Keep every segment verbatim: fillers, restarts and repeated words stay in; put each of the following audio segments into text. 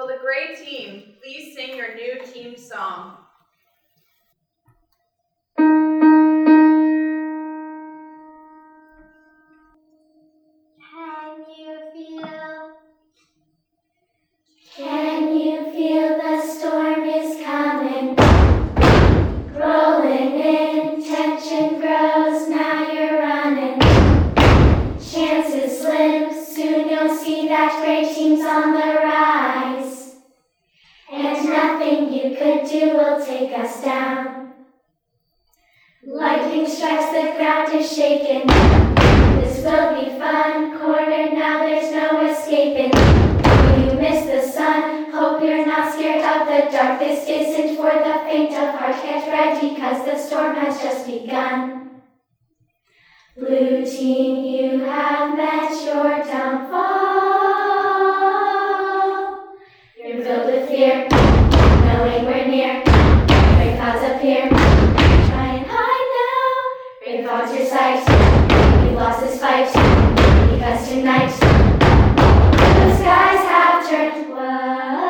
Will the gray team please sing your new team song? Can you feel? Can you feel the storm is coming? Rolling in, tension grows, now you're running. Chances slim, soon you'll see that gray team's on the rise. And nothing you could do will take us down. Lightning strikes, the ground is shaken. This will be fun, cornered now, there's no escaping. You miss the sun, hope you're not scared of the dark. This isn't for the faint of heart, get ready cause the storm has just begun. Blue team, you have met your downfall. You're filled with fear, knowing we're near. Gray clouds appear, try and hide now. Gray fog's your sight, you've lost this fight, because tonight the skies have turned whoa.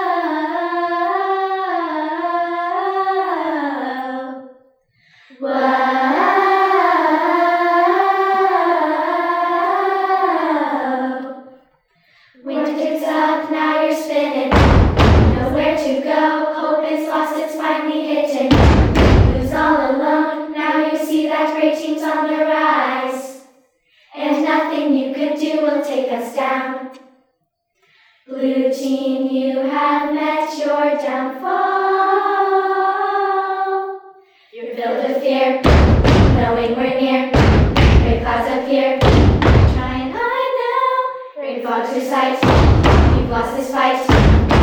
Whoa. Wind kicks up, now you're spinning. Nowhere to go, hope is lost, it's finally hitting. Who's all alone, now you see that gray team's on the rise. And nothing you could do will take us down. Blue team, you have met your downfall. You're filled with fear, knowing we're near. Gray clouds appear, try and hide now. Gray fog's your sight, you've lost this fight.